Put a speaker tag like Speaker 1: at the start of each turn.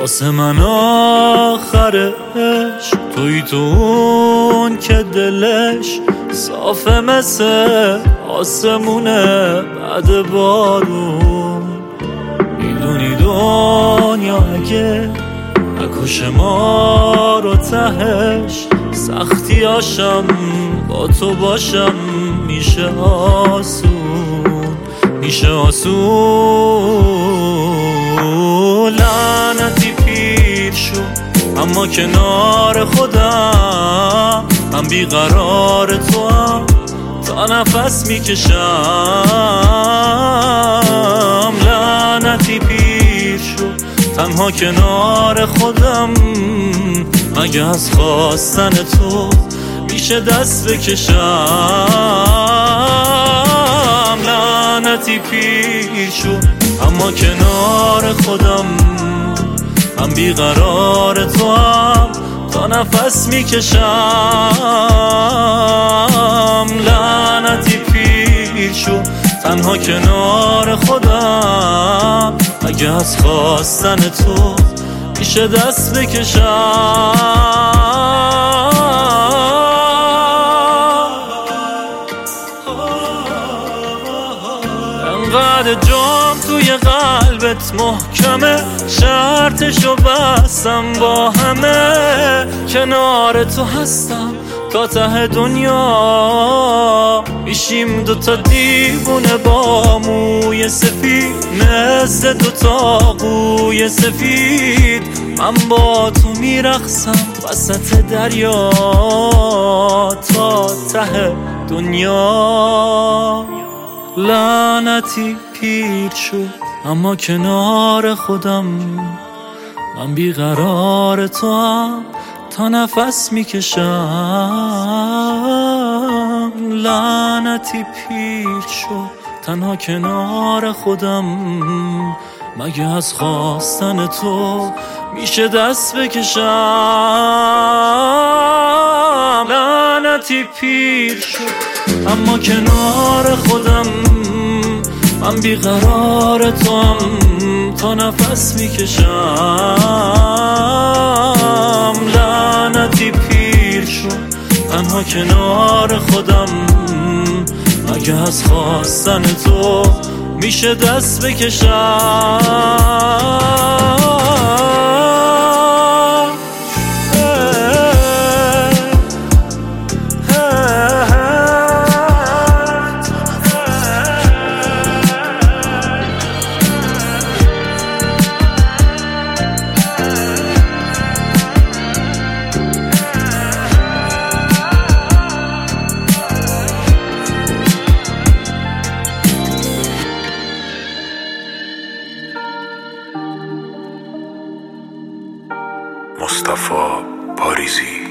Speaker 1: واسه من آخرش توی تو اون که دلش صافه مثل آسمونه بعد بارون. میدونی دنیا اگه نکشه ما رو تهش سختیاشم با تو باشم میشه آسون، میشه آسون. لعنتی پیر شو اما کنار خودم، من بیقرار تو هم تا نفس میکشم. لعنتی پیر شو تنها کنار خودم، مگه از خواستن تو میشه دست بکشم. لعنتی پیر شو اما کنار خودم، من بیقرار تو هم تا نفس میکشم. لعنتی پیر شو تنها کنار خودم، اگه از خواستن تو میشه دست بکشم. انقدر جام توی قلبت محکمه، شرطشو بستم با همه. کنار تو هستم تا ته دنیا، میشیم دوتا دیوونه با موی سفید مثل دوتا قوی سفید. من با تو میرقصم وسط دریا تا ته دنیا. لعنتی پیر شو اما کنار خودم، من بیقرار تو هم تا نفس میکشم. لعنتی پیر شو تنها کنار خودم، مگه از خواستن تو میشه دست بکشم. لعنتی پیر شو اما کنار خودم، من بیقرار تو هم تا نفس میکشم. لعنتی پیر شو تنها کنار خودم، مگه از خواستن تو میشه دست بکشم.
Speaker 2: مصطفی پاریزی.